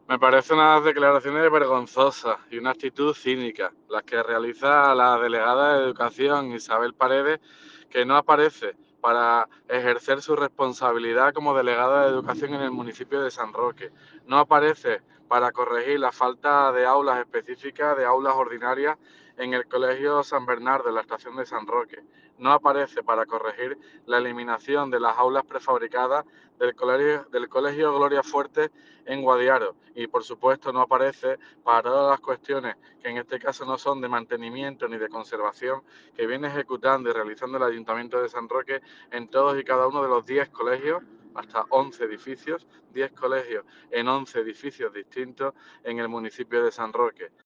Me parecen unas declaraciones vergonzosas y una actitud cínica, las que realiza la delegada de Educación Isabel Paredes, que no aparece para ejercer su responsabilidad como delegada de Educación en el municipio de San Roque. No aparece para corregir la falta de aulas específicas, de aulas ordinarias en el Colegio San Bernardo, en la estación de San Roque. No aparece para corregir la eliminación de las aulas prefabricadas del colegio Gloria Fuerte en Guadiaro y por supuesto no aparece para todas las cuestiones que en este caso no son de mantenimiento ni de conservación que viene ejecutando y realizando el Ayuntamiento de San Roque en todos y cada uno de los 10 colegios, hasta 11 edificios, 10 colegios en 11 edificios distintos en el municipio de San Roque.